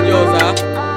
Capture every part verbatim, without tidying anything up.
grandiosa.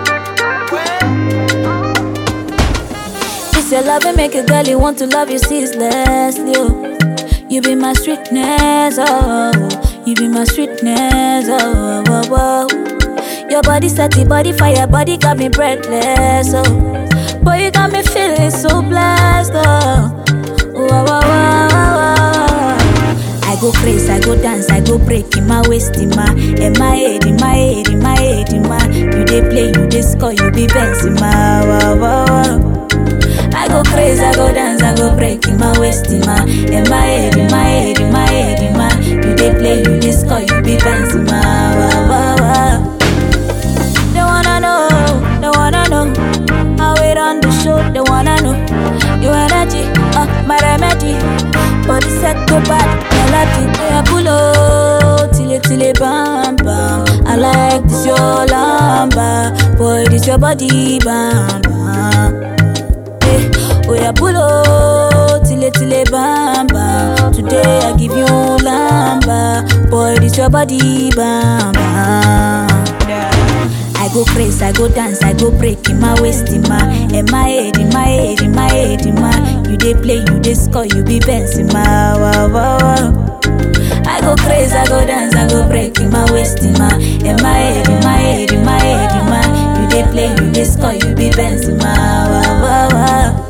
It's your love and make a girl you want to love you ceaselessly. Oh. You be my sweetness, oh. You be my sweetness, oh. oh, oh, oh. Your body set the body fire, body got me breathless, oh. Boy, you got me feeling so blessed, oh. Wow, wow, wow, wow. I go crazy, I go dance, I go break in my waist, in my, in my head, in my head, in my head, in my. You dey play, you dey score, you be Benzema, wow, wow, wow. I go crazy, I go dance, I go break in my waist, in my, in my head, in my head, in my head, in my. You dey play, you dey score, you be Benzema, wow, wow, wow. They wanna know, they wanna know how it on the show, they wanna know your energy, uh, my remedy. Body set go bad, melody. Yeah, pull up, till it, till it, bam, bam. I like this your lamba, boy, this your body, bam, bam. Oh yeah, pull up, till it, till it, bam, bam. Today I give you lamba, boy, this your body, bam, bam. I go crazy, I go dance, I go break in my waist, in my, in my head, in my head, in my head, in my. You dey play, you dey score, you be Benzema, wow, wow, wow. I go crazy, I go dance, I go break in my waist, in my, in my head, in my head, in my head, in my. You dey play, you dey score, you be Benzema, wow, wow, wow.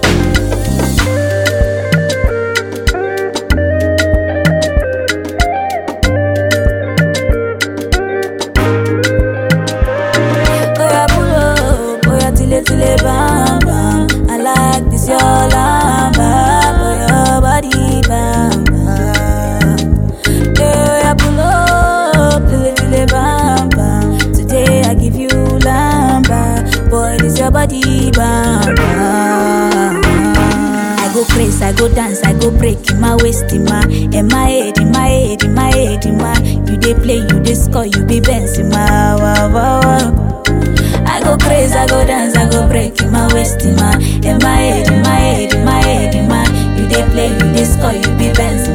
Till bam bam, I like this your lamba, for your body bam bam. Yeah, pull up, till till bam bam. Today I give you lamba, boy this your body bam bam. I go crazy, I go dance, I go break in my waist, in my, in my head, in my head, in my head, in my. You dey play, you dey score, you be Benzema, wow wow wow. I go crazy, I go dance, I go break in my waist, in my, in my head, in my head, in my head, in my. You dey play, you dey score, you be Benzema.